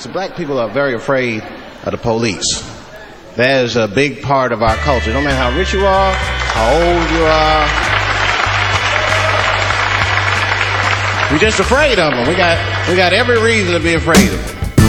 So black people are very afraid of the police. That is a big part of our culture. No matter how rich you are, how old you are, we're just afraid of them. We got every reason to be afraid of them.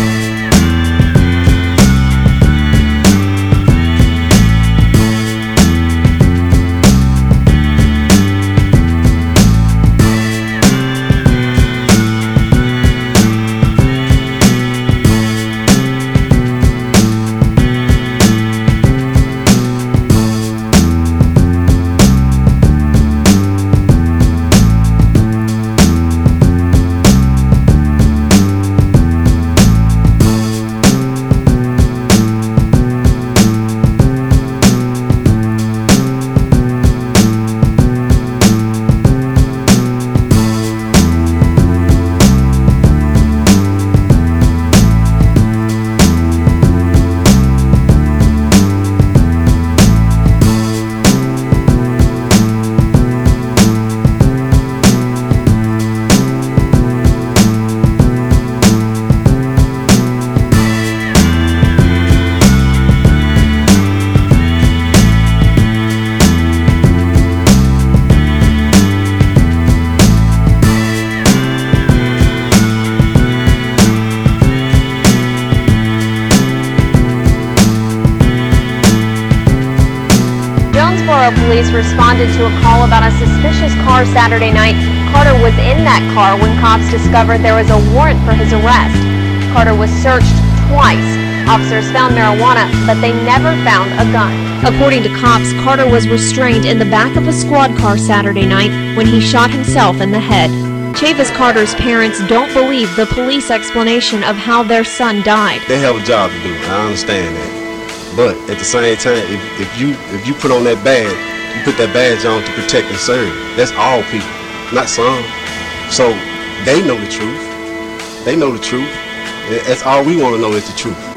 Police responded to a call about a suspicious car Saturday night. Carter was in that car when cops discovered there was a warrant for his arrest. Carter was searched twice. Officers found marijuana, but they never found a gun. According to cops, Carter was restrained in the back of a squad car Saturday night when he shot himself in the head. Chavis Carter's parents don't believe the police explanation of how their son died. They have a job to do. I understand that. But at the same time, if you put on that badge, you put that badge on to protect and serve. That's all people, not some. So they know the truth. They know the truth. That's all we want to know is the truth.